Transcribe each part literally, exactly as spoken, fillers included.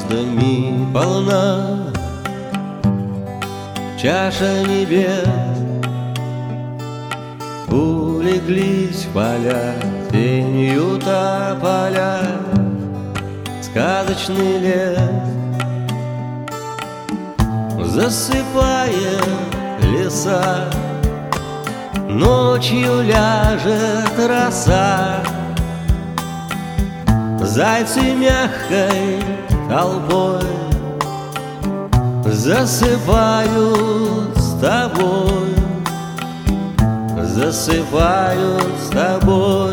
звездами полна чаша небес. Улеглись в поля, тенью тополя, сказочный лес, засыпая леса. Ночью ляжет роса, зайцы мягкой толпой засыпают с тобой, засыпают с тобой.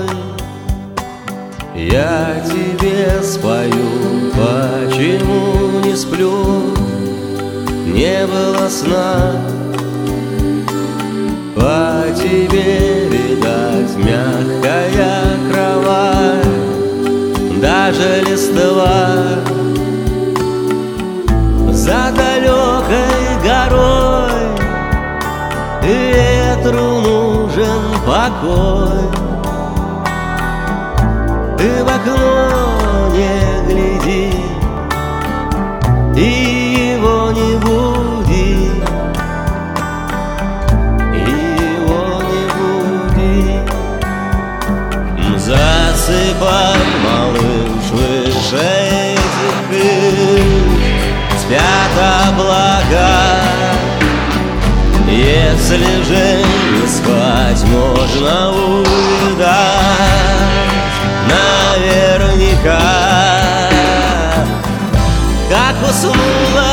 Я тебе спою, почему не сплю, не было сна. По тебе, видать, мягкая кровать, даже листва. За далекой горой ветру нужен покой. Ты в окно не гляди и его не буди, его не буди. Засыпай, малыш, выше этих крыш спят облака. Если же не спать, можно увидать наверняка, как уснула